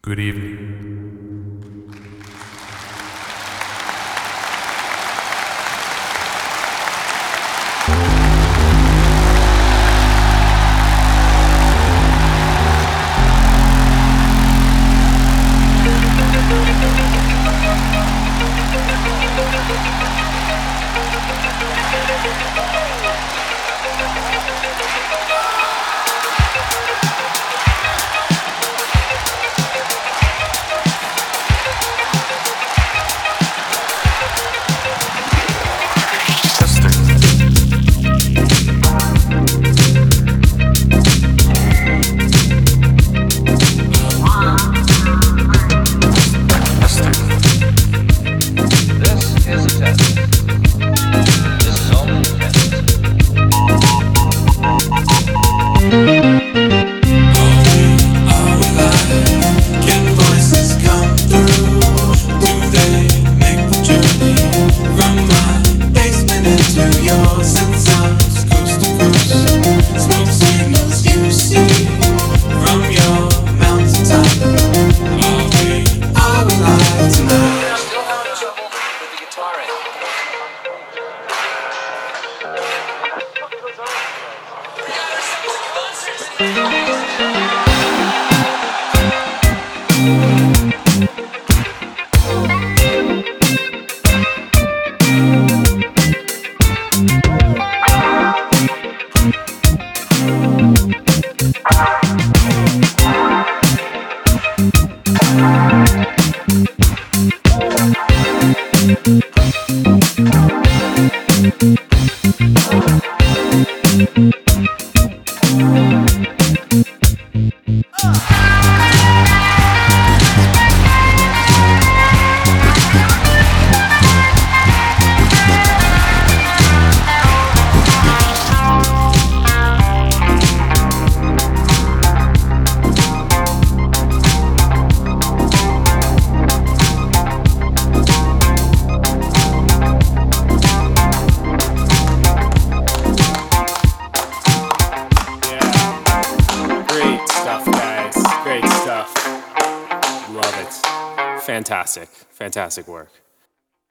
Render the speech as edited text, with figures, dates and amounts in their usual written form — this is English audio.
Good evening. This is a test. This is only a test. Can voices come through? Do they make the journey from my basement into yours? And sounds coast to coast. Smoke signals you see from your mountaintop. Are we alive tonight? I'm still having trouble with the guitar end. Great stuff, guys. Great stuff. Love it. Fantastic. Fantastic work.